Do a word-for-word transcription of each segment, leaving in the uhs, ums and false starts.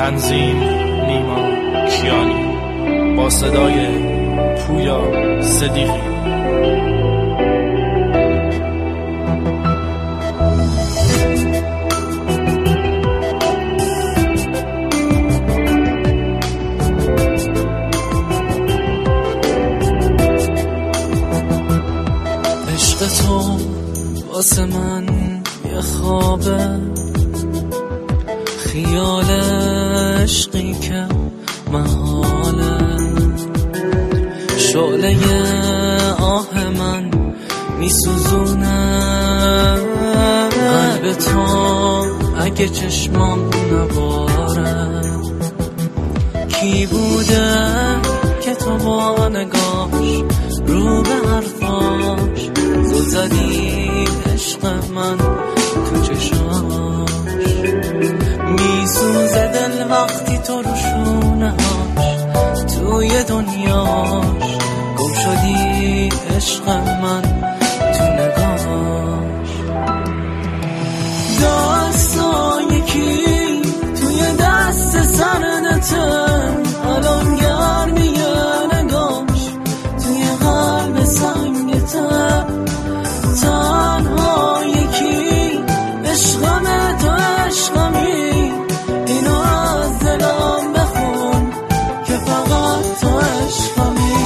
تنظیم نیما کیانی با صدای پویا صدیقی. عشق تو واسه من یه خوابه، خیال عشقی که محاله، شعله آه من میسوزونه قلب تو اگه چشمام نباره. کی بوده که تو با نگاش رو به حرفاش زل زدی عشق من تو چشاش، میسوزه دل وقتی تو رو شونه هاش توی دنیاش گم شدی عشق من تو نگاش. داستان یکی توی دست سردته الان گرمیه نگاش توی قلب سنگته، تنها یکی عشقمه تو عشقمی، اینو از دلم بخون که فقط تو عشقمی.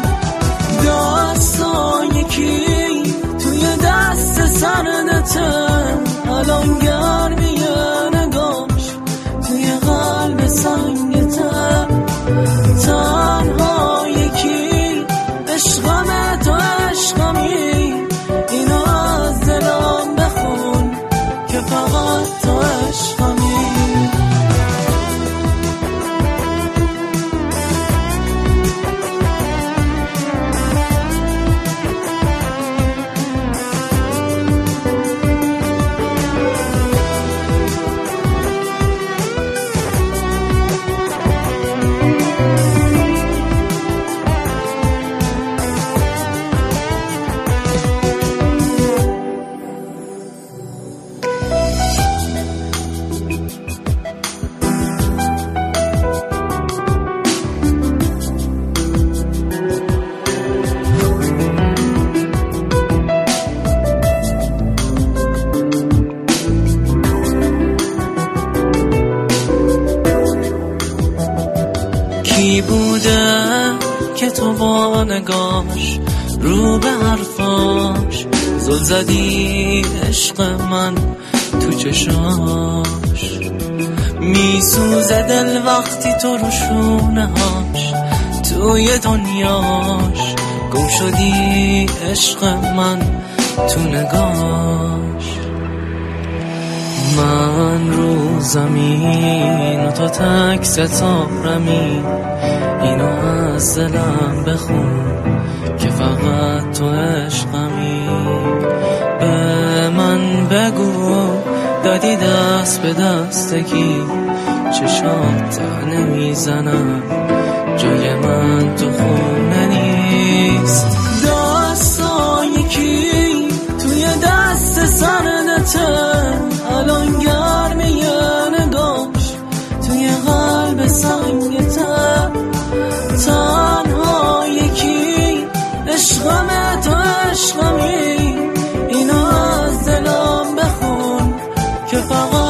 داستان یکی توی دست سردته الان گرمیه نگاش توی قلب سنگته، تنها یکی عشقمه تو عشقمی، اینو از دلم بخون که فقط تو عشقمی. کی بوده که تو با نگاش رو به حرفاش زل زدی عشق من تو چشاش، میسوزه دل وقتی تو رو شونه هاش توی دنیاش گم شدی عشق من تو نگاش. من رو زمین و تو تک ستارمی، اینو از دلم بخون که فقط تو عشقمی. به من بگو دادی دست به دستگی، چشات ته نمیزنم جای من تو خونه نیست. داستان یکی توی دست سردته الان گرمیه نگاش توی قلب سنگته، تنها یکی عشقمه تو عشقمی، اینو از دلم بخون که فقط